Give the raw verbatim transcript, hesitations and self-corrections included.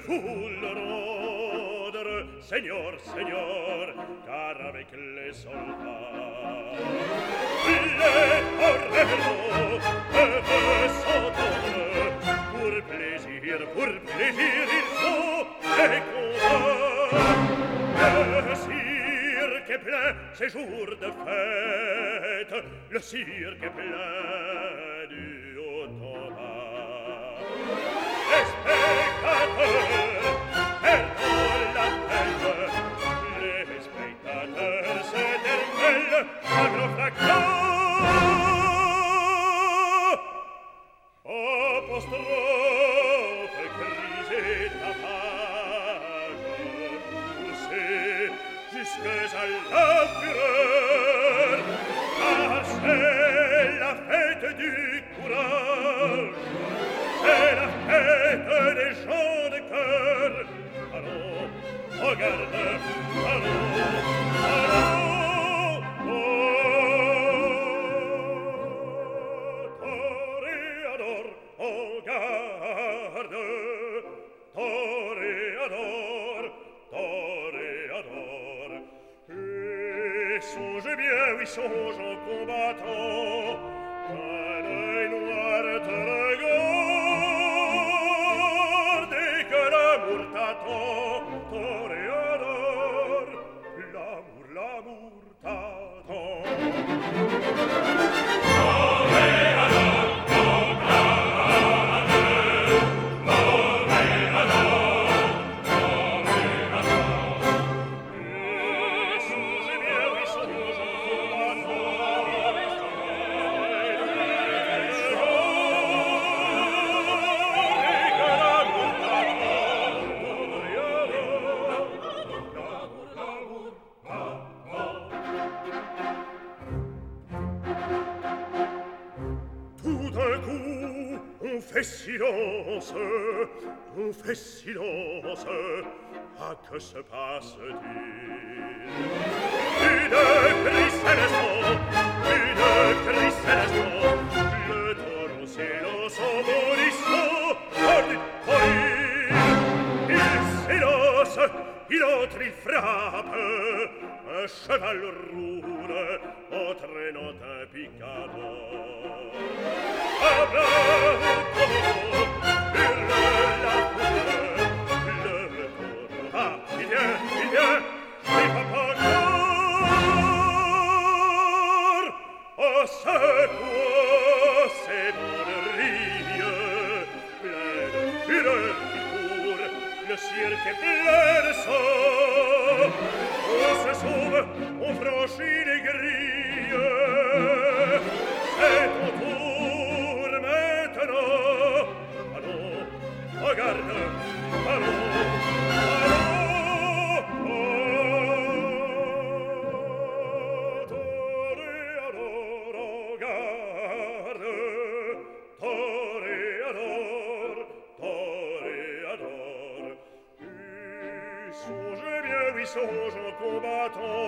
vous le rendre, Seigneur, Seigneur, car avec les soldats, les torero peuvent s'entendre. Pour plaisir, pour plaisir, il faut les combats. Le cirque est plein, c'est jour de fête, le cirque est plein du haut en bas. Les spectateurs perdent la tête, les spectateurs s'éternisent à gros fracas. Apostrophe, crise et tapage, poussée jusque à la fureur, car c'est la fête du courage, c'est la fête des gens de cœur. Allons, regarde, allons, allons. Oui, songe en combattant, un œil noir te regarde, et que l'amour t'attend, toréador, l'amour, l'amour t'attend. Toréador, toréador, toréador, toréador. Et songe bien, oui, songe en fait silence, on fait silence. Ah, que se passe-t-il? Une cri céleste, une cri céleste, le taureau s'élance en bondissant, hors du courir. Il s'élance, il entre, il frappe, un cheval roule, entraînant un picador. Ah, bravo, taureau, hurle la foule, le taureau, ah, il vient, il vient, il va pas encore. Oh, c'est quoi ces bonneries, plein de fureur qui court, le cirque est plein de sang. On se sauve, on franchit les grilles, c'est ton tour maintenant. Allons, regarde, allons, allons, oh, toréador, regarde, toréador, toréador. Et songe bien, oui, songe en combattant,